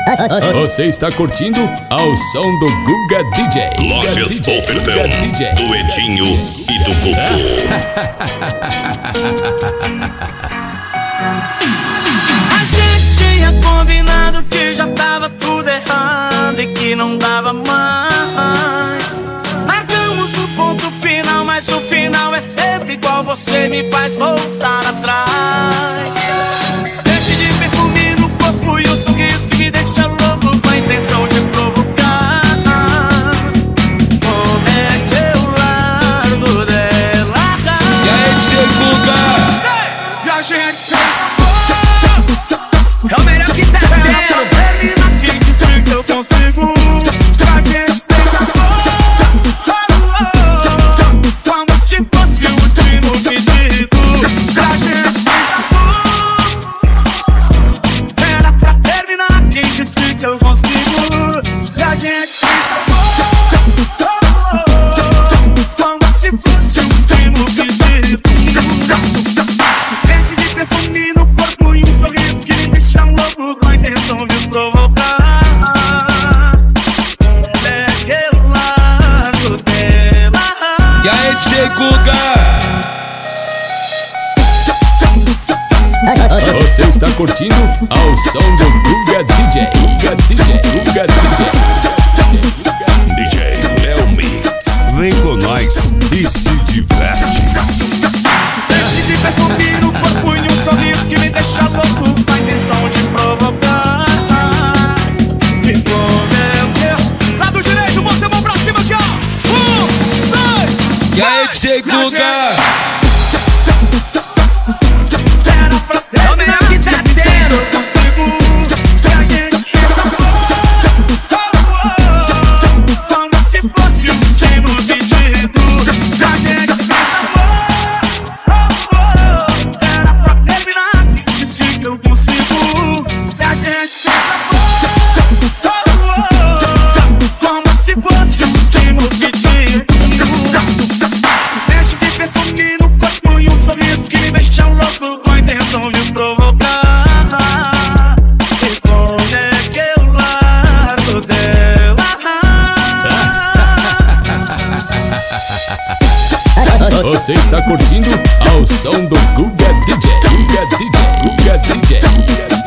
Você está curtindo ao som do Guga DJ. Lojas Ofertão, do Edinho e do Cocô. A gente tinha combinado que já tava tudo errado e que não dava mais. Marcamos o ponto final, mas o final é sempre igual. Você me faz voltar atrás. Deixe de perfume no corpo e o sorriso que me deixa louco com a intenção de provocar. Como é que eu largo dela? E aí, Guga? E a gente fez é o melhor que tá tendo. Termina aqui, que sei que eu consigo. A gente fez amor como se fosse o último pedido. A gente fez amor. Era pra terminar aqui, que sei que eu consigo. A gente fez amor como se fosse o último pedido. Verde de perfume no corpo e um sorriso que me deixa louco com a intenção de provocar. É aquele lado dela. E aí, Guga? Você está curtindo ao som do Guga DJ. Guga DJ. Guga DJ. DJ Léo Mix. Vem com nós e se diverte. Verde de perfume no corpo e um sorriso que me deixa louco com a intenção de provocar. E como é que eu... Lado direito, bota a mão pra cima aqui, ó. 1, 2, E aí, Guga? era pra ser o melhor que tá tendo. Eu consigo. A gente fez amor como se fosse o último pedido. A gente fez amor. Era pra terminar. Disse que eu consigo. A gente fez amor como se fosse o último pedido. Mexe de perfume no corpo e um sorriso que me deixa louco com a intenção de provocar. E como é que eu largo dela? Você está curtindo ao som do Guga DJ. Guga DJ. Guga DJ.